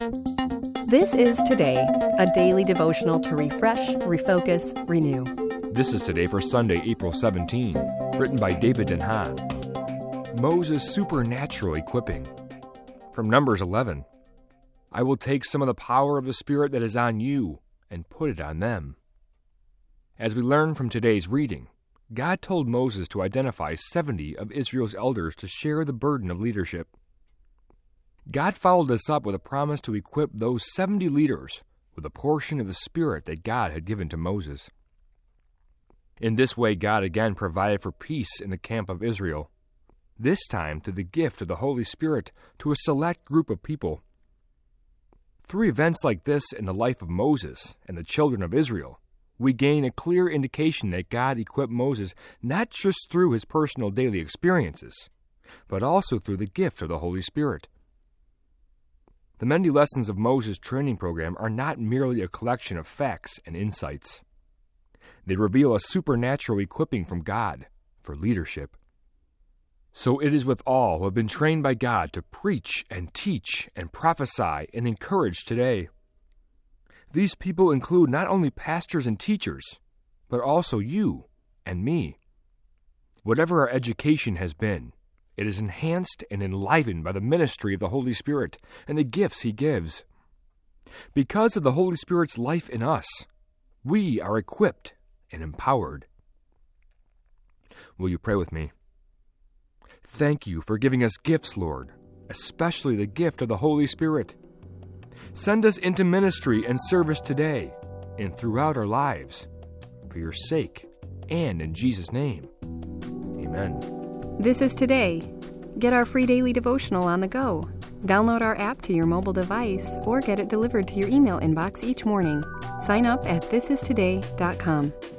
This is Today, a daily devotional to refresh, refocus, renew. This is Today for Sunday, April 17, written by David Denhaan. Moses' supernatural equipping. From Numbers 11. I will take some of the power of the Spirit that is on you and put it on them. As we learn from today's reading, God told Moses to identify 70 of Israel's elders to share the burden of leadership. God followed this up with a promise to equip those 70 leaders with a portion of the Spirit that God had given to Moses. In this way, God again provided for peace in the camp of Israel, this time through the gift of the Holy Spirit to a select group of people. Through events like this in the life of Moses and the children of Israel, we gain a clear indication that God equipped Moses not just through his personal daily experiences, but also through the gift of the Holy Spirit. The many lessons of Moses' training program are not merely a collection of facts and insights. They reveal a supernatural equipping from God for leadership. So it is with all who have been trained by God to preach and teach and prophesy and encourage today. These people include not only pastors and teachers, but also you and me. Whatever our education has been, it is enhanced and enlivened by the ministry of the Holy Spirit and the gifts He gives. Because of the Holy Spirit's life in us, we are equipped and empowered. Will you pray with me? Thank you for giving us gifts, Lord, especially the gift of the Holy Spirit. Send us into ministry and service today and throughout our lives, for your sake and in Jesus' name. Amen. This is Today. Get our free daily devotional on the go. Download our app to your mobile device or get it delivered to your email inbox each morning. Sign up at thisistoday.com.